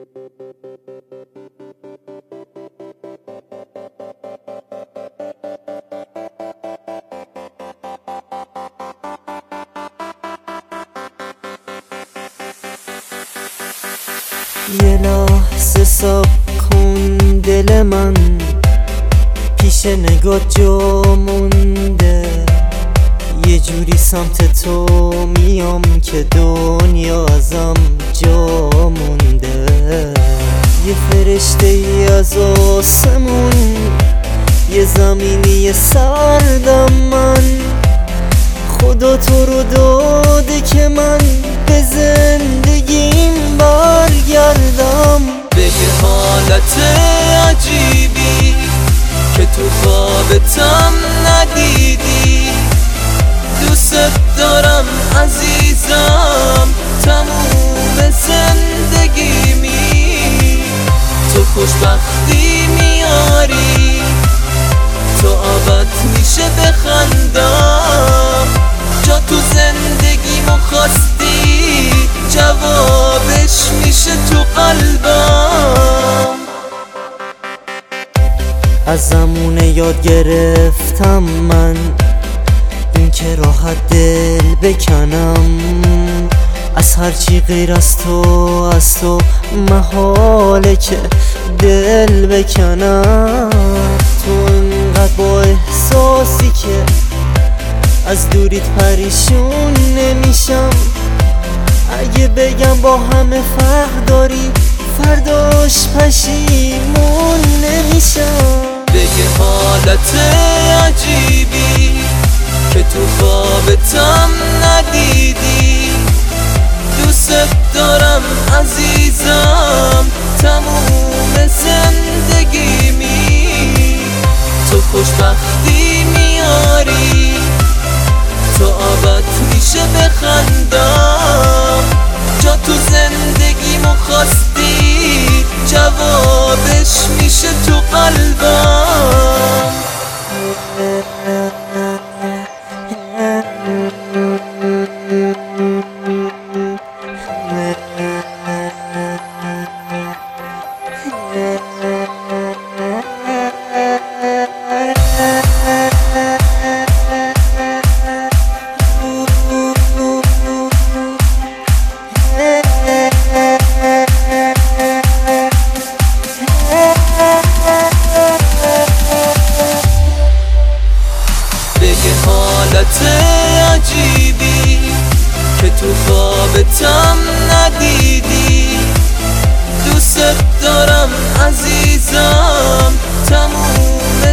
یه لحظه صاف کن دل من، پیش نگاه جا مونده. یه جوری سمت تو میام که دنیا ازم جا مونده. یه فرشته ای از آسمون، یه زمینی سردم من. خدا تو رو داده که من به زندگیم برگردم. به یه حالت عجیبی که تو خوابتم ندیدی. دوست دارم عزیزم تموم زندگیمی. تو خوشبختی میاری، تو ابد میشه بخندم. جا تو زندگیمو خواستی، جوابش میشه تو قلبم. از زمونه یاد گرفتم من این که راحت دل بکنم. از هرچی غیر از تو محاله که دل بکنم. تو انقدر با احساسی که از دوریت پریشون نمیشم. اگه بگم با همه فرق داری، فرداش پشیمون نمیشم. به یه حالت عجیبی که تو خوابتم ندیدی. دوست دارم عزیزم تموم زندگیمی. تو خوشبختی میاری، تو ابد میشه بخندم. جا تو زندگیمو خواستی، جوابش میشه تو قلبم. حالت عجیبی که تو خوابتم ندیدی. دوست دارم عزیزم تموم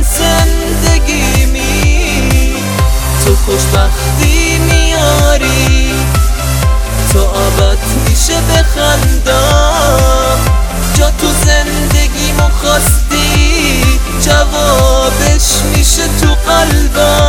زندگیمی. تو خوشبختی میاری، تو ابد میشه بخندم. جا تو زندگیمو خواستی، جوابش میشه تو قلبم.